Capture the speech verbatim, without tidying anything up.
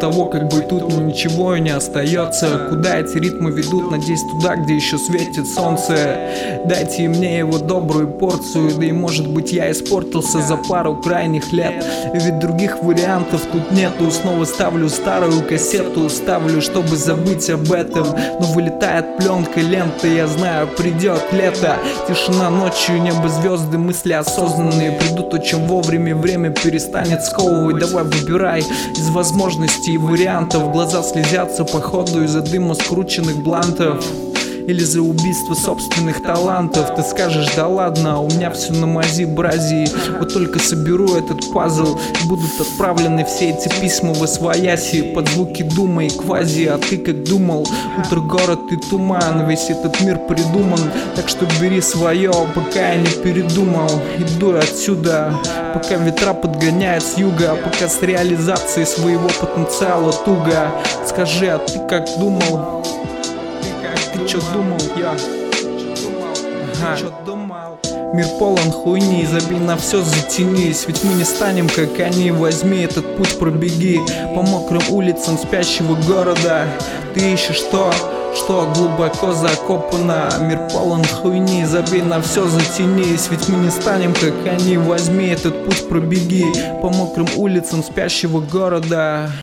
того, как бы тут ничего и не остается. Куда эти ритмы ведут? Надеюсь, туда, где еще светит солнце. Дайте мне его добрую порцию, да и может быть я испортился за пару крайних лет. Ведь других вариантов тут нету. Снова ставлю старую кассету, ставлю, чтобы забыть об этом. Но вылетает пленка ленты, я знаю, придет лето. Тишина ночью, небо, звезды, мысли осознанные придут очень вовремя, время перестанет сковывать. Давай выбирай из возможностей и вариантов. Глаза слезятся по ходу из-за дыма скрученных блантов. Или за убийство собственных талантов. Ты скажешь, да ладно, у меня все на мази-брази. Вот только соберу этот пазл, и будут отправлены все эти письма в освояси под звуки дума и квази. А ты как думал? Утро, город и туман, весь этот мир придуман. Так что бери свое, пока я не передумал. Иду отсюда, пока ветра подгоняют с юга, пока с реализацией своего потенциала туго. Скажи, а ты как думал? Ты чё думал, я? Ага. Чё думал? Мир полон хуйни, забей на все, затянись. Ведь мы не станем, как они. Возьми этот путь, пробеги по мокрым улицам спящего города. Ты ищешь то, что глубоко закопано. Мир полон хуйни, забей на все, затянись. Ведь мы не станем, как они. Возьми этот путь, пробеги по мокрым улицам спящего города.